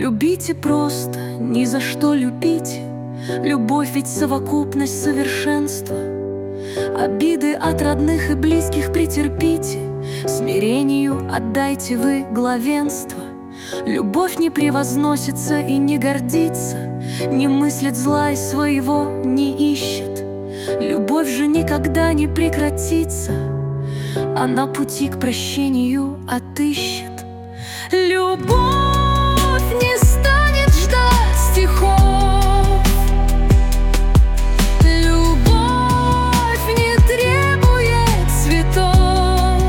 Любите просто, ни за что любите. Любовь ведь совокупность совершенства. Обиды от родных и близких претерпите, смирению отдайте вы главенство. Любовь не превозносится и не гордится, не мыслит зла и своего не ищет. Любовь же никогда не прекратится, а на пути к прощению отыщет. Любовь не станет ждать стихов, любовь не требует цветов.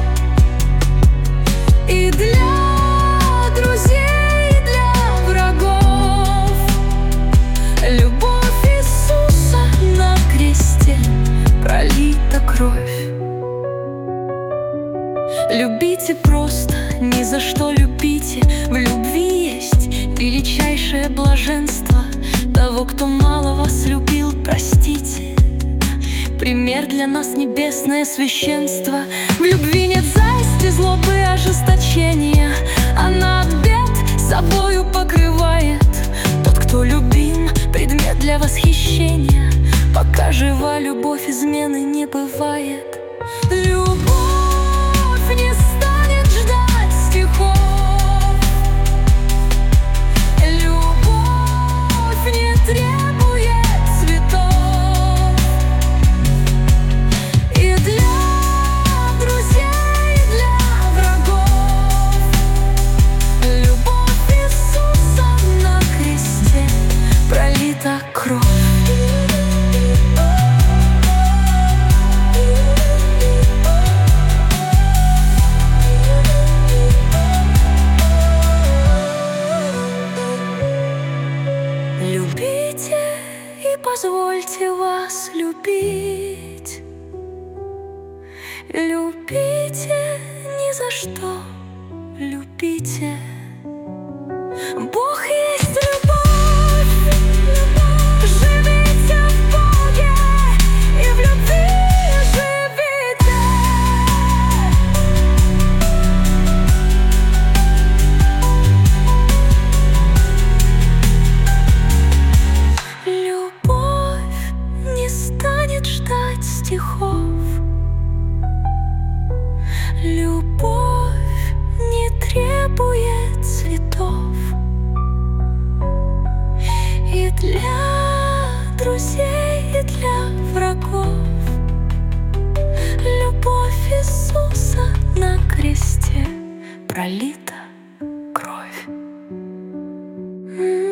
И для друзей, и для врагов любовь Иисуса на кресте пролита кровь. Любите просто, ни за что любите. В любви есть величайшее блаженство. Того, кто мало вас любил, простите. Пример для нас небесное священство. В любви нет зависти, злобы, ожесточения. Она бед собою покрывает. Тот, кто любим, предмет для восхищения. Пока жива любовь, измены не бывает. Любовь не станет ждать стихов, любовь не требует цветов. И для друзей, и для врагов любовь Иисуса на кресте пролита кровь. Любите и позвольте вас любить. Любите ни за что, любите. Бог есть любовь. Живите в Боге и в любви живите. Любовь не станет ждать стихов, любовь не требует цветов. И для друзей, и для врагов любовь Иисуса на кресте пролита кровь.